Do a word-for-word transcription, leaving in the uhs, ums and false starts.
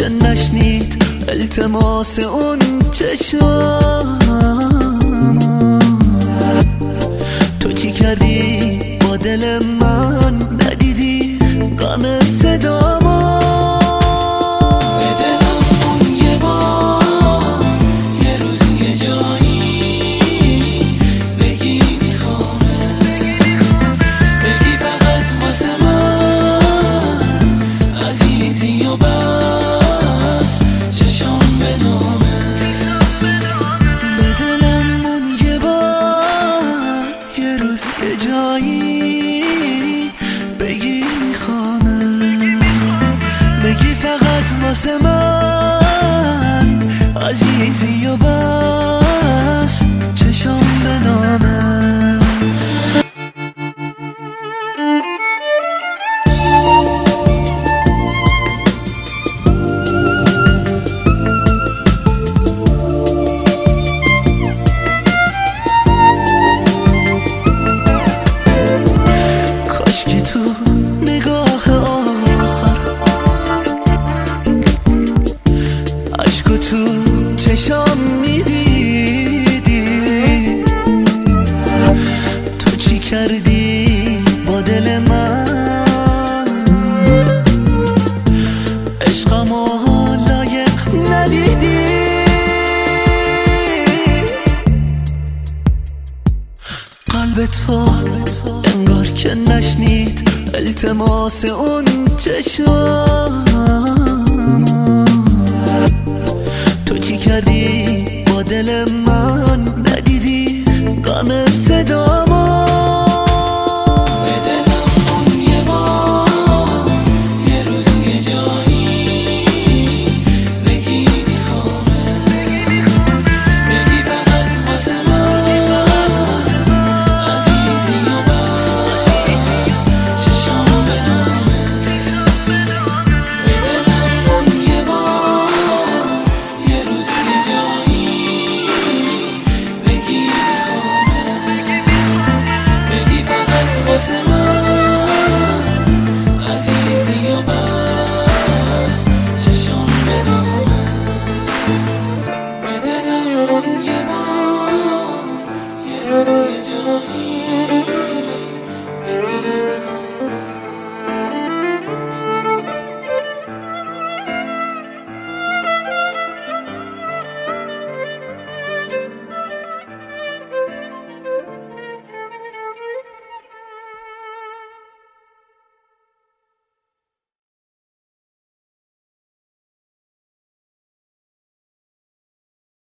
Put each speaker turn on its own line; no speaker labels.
نشنید التماس اون چشم. تو چی کردی با دل من؟ ندیدی غم صدامو؟ به دلم اون یه بار یه روزی یه جایی بگی میخوامه، بگی فقط واسه من عزیزی و بس چشام به نامه. به دلم اون یه بار یه روزی یه جایی بگی میخوامت، بگی فقط واسه من عزیزی و بس چشام به نامت. کاشکی تو نگاه آخر عشقو تو چشام میدیدی. تو چی کردی با دل من؟ عشقمو لایق ندیدی. قلب تو انگار که نشنید التماس اون چشم.